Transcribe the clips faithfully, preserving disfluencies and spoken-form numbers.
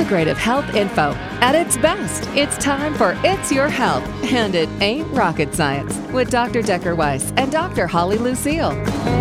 integrative health info. At its best, it's time for It's Your Health, and it ain't rocket science, with Doctor Decker Weiss and Doctor Holly Lucille.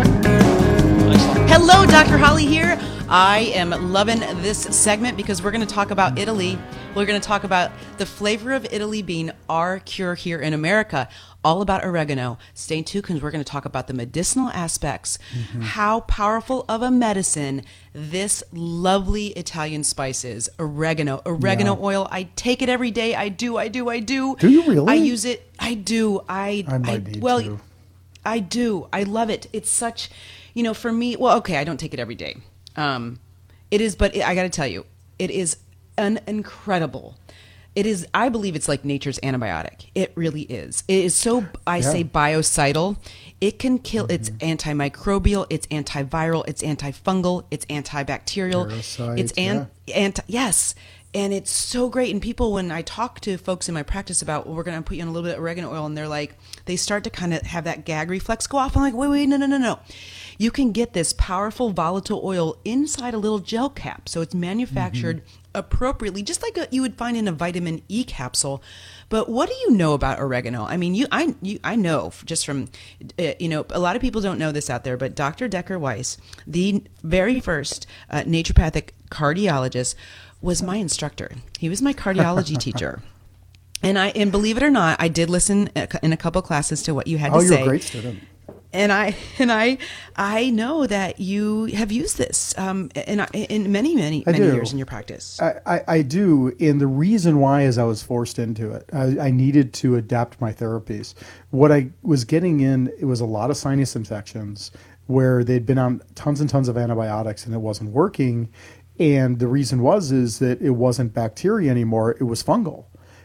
Hello, Doctor Holly here. I am loving this segment because we're going to talk about Italy. We're going to talk about the flavor of Italy being our cure here in America. All about oregano. Stay tuned because we're going to talk about the medicinal aspects, mm-hmm. how powerful of a medicine this lovely Italian spice is. Oregano. Oregano yeah. oil. I take it every day. I do, I do, I do. Do you really? I use it. I do. I, I might I, need well, to. I do. I love it. It's such, you know, for me, well, okay, I don't take it every day. Um, it is, but it, I got to tell you, it is an incredible It is, I believe it's like nature's antibiotic. It really is. It is so, I yeah. say biocidal. It can kill, mm-hmm. it's antimicrobial, it's antiviral, it's antifungal, it's antibacterial. Parasites, it's an, yeah. anti, yes. And it's so great. And people, when I talk to folks in my practice about, well, we're going to put you on a little bit of oregano oil, and they're like, they start to kind of have that gag reflex go off. I'm like, wait, wait, no, no, no, no. You can get this powerful volatile oil inside a little gel cap. So it's manufactured mm-hmm. appropriately, just like a, you would find in a vitamin E capsule. But what do you know about oregano? I mean, you, I, you, I know just from, uh, you know, a lot of people don't know this out there, but Doctor Decker Weiss, the very first uh, naturopathic cardiologist, was my instructor. He was my cardiology teacher. And I, and believe it or not, I did listen in a couple classes to what you had oh, to say. Oh, you're a great student. And I and I I know that you have used this um, in in many many many years in your practice. I, I, I do, and the reason why is I was forced into it. I, I needed to adapt my therapies. What I was getting in, it was a lot of sinus infections where they'd been on tons and tons of antibiotics and it wasn't working. And the reason was is that it wasn't bacteria anymore; it was fungal.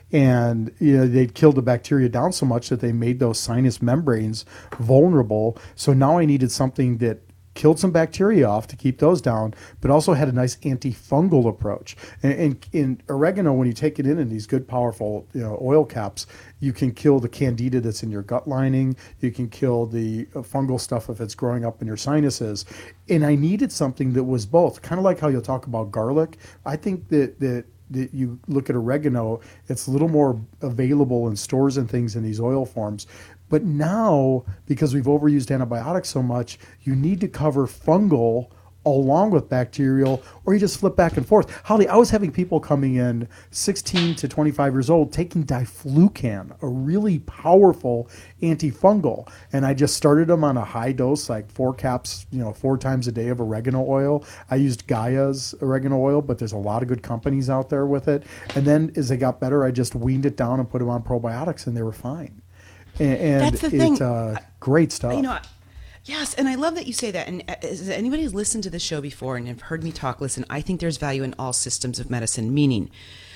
And you know, they'd killed the bacteria down so much that they made those sinus membranes vulnerable. So now I needed something that killed some bacteria off to keep those down, but also had a nice antifungal approach. And, and in oregano, when you take it in in these good, powerful you know, oil caps, you can kill the candida that's in your gut lining. You can kill the fungal stuff if it's growing up in your sinuses. And I needed something that was both, kind of like how you'll talk about garlic. I think that that that you look at oregano, it's a little more available in stores and things in these oil forms. But now, because we've overused antibiotics so much, you need to cover fungal along with bacterial, or you just flip back and forth. Holly, I was having people coming in sixteen to twenty-five years old taking diflucan, a really powerful antifungal. And I just started them on a high dose, like four caps, you know, four times a day of oregano oil. I used Gaia's oregano oil, but there's a lot of good companies out there with it. And then as they got better, I just weaned it down and put them on probiotics, and they were fine. And, and That's the thing. It's uh, great stuff. You know, yes, and I love that you say that. And as anybody who's listened to this show before and have heard me talk, listen, I think there's value in all systems of medicine. Meaning,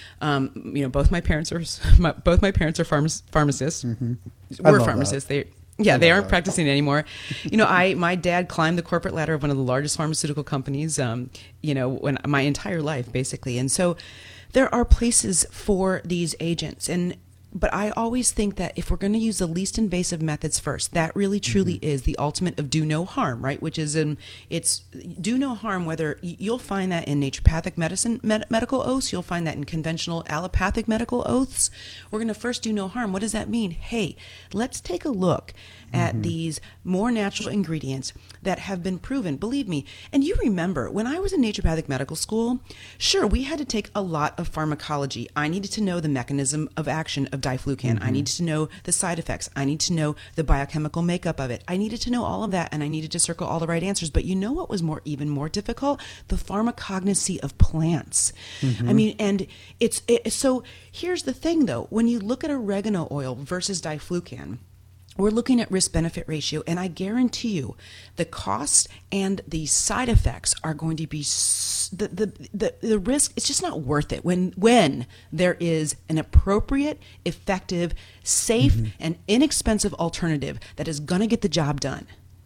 um, you know, both my parents are my, both my parents are pharma- pharmacists. Mm-hmm. Were pharmacists. That. They yeah, they aren't that. practicing anymore. You know, I my dad climbed the corporate ladder of one of the largest pharmaceutical companies. Um, you know, when my entire life basically, and so there are places for these agents and. But I always think that if we're going to use the least invasive methods first, that really truly mm-hmm. is the ultimate of do no harm, right? Which is in it's do no harm. Whether you'll find that in naturopathic medicine med- medical oaths, you'll find that in conventional allopathic medical oaths. We're going to first do no harm. What does that mean? Hey, let's take a look at mm-hmm. these more natural ingredients that have been proven. Believe me. And you remember when I was in naturopathic medical school, sure, we had to take a lot of pharmacology. I needed to know the mechanism of action of diflucan. Mm-hmm. I needed to know the side effects. I need to know the biochemical makeup of it. I needed to know all of that, and I needed to circle all the right answers. But you know what was more, even more difficult? The pharmacognosy of plants. Mm-hmm. I mean, and it's it, so here's the thing, though. When you look at oregano oil versus diflucan, we're looking at risk-benefit ratio, and I guarantee you the cost and the side effects are going to be the, the the the risk. It's just not worth it when when there is an appropriate, effective, safe, mm-hmm. and inexpensive alternative that is going to get the job done.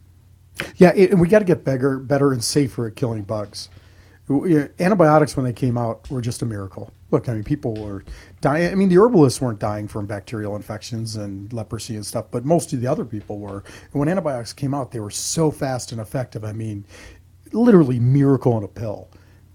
Yeah, it, and we got to get better, better and safer at killing bugs. Antibiotics, when they came out, were just a miracle. Look, I mean, people were dying. I mean, the herbalists weren't dying from bacterial infections and leprosy and stuff, but most of the other people were. And when antibiotics came out, they were so fast and effective. I mean, literally miracle in a pill.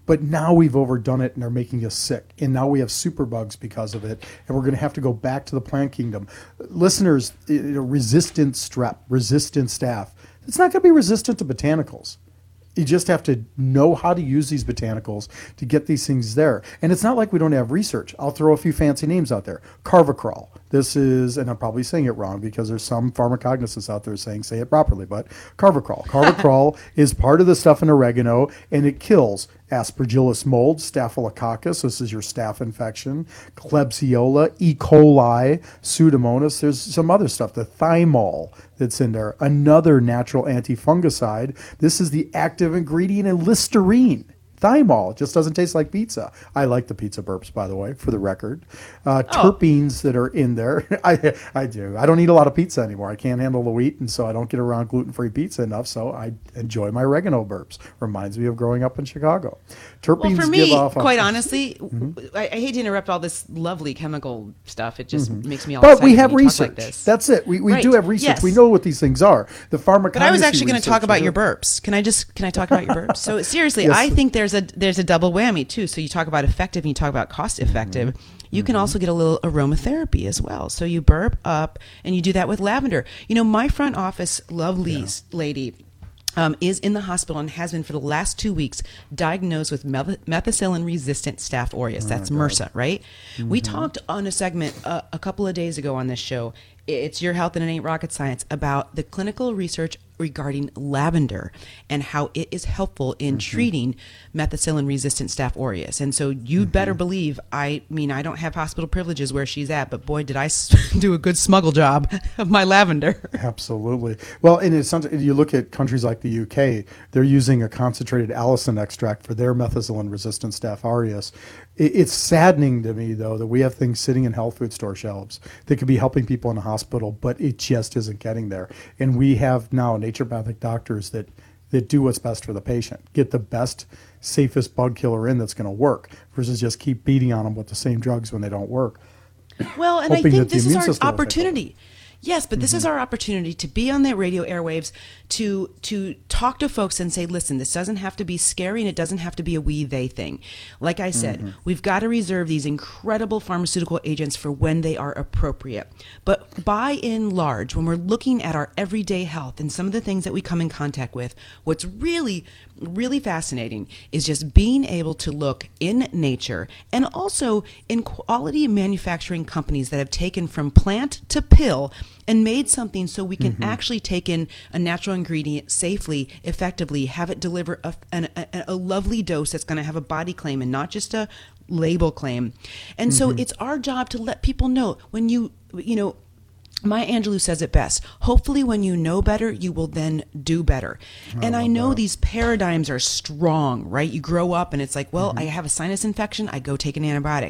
But now we've overdone it and they're making us sick. And now we have superbugs because of it. And we're going to have to go back to the plant kingdom. Listeners, you know, resistant strep, resistant staph. It's not going to be resistant to botanicals. You just have to know how to use these botanicals to get these things there. And it's not like we don't have research. I'll throw a few fancy names out there. Carvacrol. This is, and I'm probably saying it wrong because there's some pharmacognosists out there saying say it properly, but Carvacrol. Carvacrol is part of the stuff in oregano, and it kills Aspergillus mold, Staphylococcus, this is your staph infection, Klebsiella, E. coli, Pseudomonas. There's some other stuff, the thymol that's in there, another natural antifungicide. This is the active ingredient in Listerine. Thymol. It just doesn't taste like pizza. I like the pizza burps, by the way, for the record. Uh, Oh. terpenes that are in there. I I do. I don't eat a lot of pizza anymore. I can't handle the wheat, and so I don't get around gluten-free pizza enough, so I enjoy my oregano burps. Reminds me of growing up in Chicago. Terpenes Well, for give me, off... quite a, honestly, I, I hate to interrupt all this lovely chemical stuff. It just makes me all But excited we have when you talk research. like this. That's it. We, we Right. do have research. Yes. We know what these things are. The pharmacology. But I was actually going to talk about your burp. burps. Can I just can I talk about your burps? So seriously, Yes. I think there's a there's a double whammy too. So you talk about effective and you talk about cost effective. You can also get a little aromatherapy as well. So you burp up and you do that with lavender. You know, my front office lovely lady Um, is in the hospital and has been for the last two weeks diagnosed with meth- methicillin-resistant Staph aureus. That's MRSA, right? We talked on a segment uh, a couple of days ago on this show, It's Your Health and It Ain't Rocket Science, about the clinical research regarding lavender and how it is helpful in mm-hmm. treating methicillin-resistant Staph aureus. And so you'd mm-hmm. better believe, I mean, I don't have hospital privileges where she's at, but boy, did I s- do a good smuggle job of my lavender. Absolutely. Well, and it's something, you look at countries like the U K, they're using a concentrated allicin extract for their methicillin-resistant Staph aureus. It, it's saddening to me, though, that we have things sitting in health food store shelves that could be helping people in a hospital, but it just isn't getting there. And we have now naturopathic doctors that, that do what's best for the patient, get the best, safest bug killer in that's going to work, versus just keep beating on them with the same drugs when they don't work. Well, and I hoping think that the this is immune our system will take opportunity. Yes, but this Mm-hmm. is our opportunity to be on the radio airwaves, to to talk to folks and say, listen, this doesn't have to be scary and it doesn't have to be a we, they thing. Like I said, Mm-hmm. we've got to reserve these incredible pharmaceutical agents for when they are appropriate. But by and large, when we're looking at our everyday health and some of the things that we come in contact with, what's really, really fascinating is just being able to look in nature and also in quality manufacturing companies that have taken from plant to pill and made something so we can mm-hmm. actually take in a natural ingredient safely, effectively, have it deliver a, an, a, a lovely dose that's going to have a body claim and not just a label claim. And mm-hmm. so it's our job to let people know when you, you know, Maya Angelou says it best. Hopefully when you know better, you will then do better. I and I know that. These paradigms are strong, right? You grow up and it's like, well, mm-hmm. I have a sinus infection, I go take an antibiotic.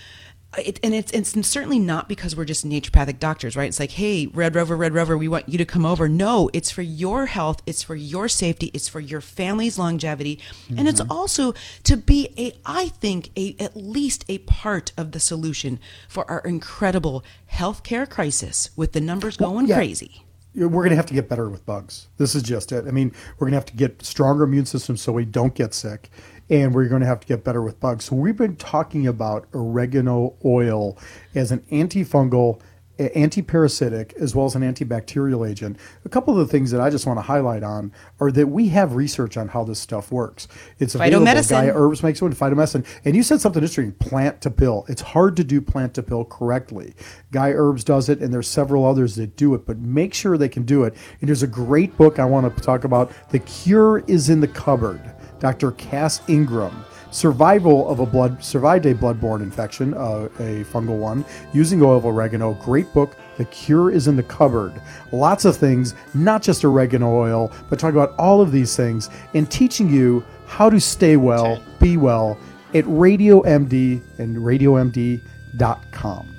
It, and it's, it's certainly not because we're just naturopathic doctors, right? It's like, hey, Red Rover, Red Rover, we want you to come over. No, it's for your health. It's for your safety. It's for your family's longevity. Mm-hmm. And it's also to be, a, I think, a at least a part of the solution for our incredible healthcare crisis with the numbers going well, yeah. crazy. We're going to have to get better with bugs. This is just it. I mean, we're going to have to get stronger immune systems so we don't get sick. And we're going to have to get better with bugs. So we've been talking about oregano oil as an antifungal, anti-parasitic, as well as an antibacterial agent. A couple of the things that I just want to highlight on are that we have research on how this stuff works. It's available. Phytomedicine. Gaia Herbs makes one, phytomedicine. And you said something interesting, plant to pill. It's hard to do plant to pill correctly. Gaia Herbs does it, and there's several others that do it, but make sure they can do it. And there's a great book I want to talk about, The Cure is in the Cupboard. Doctor Cass Ingram, survival of a blood, survived a bloodborne infection, uh, a fungal one, using oil of oregano. Great book. The Cure is in the Cupboard. Lots of things, not just oregano oil, but talk about all of these things and teaching you how to stay well, be well at Radio M D and radio M D dot com.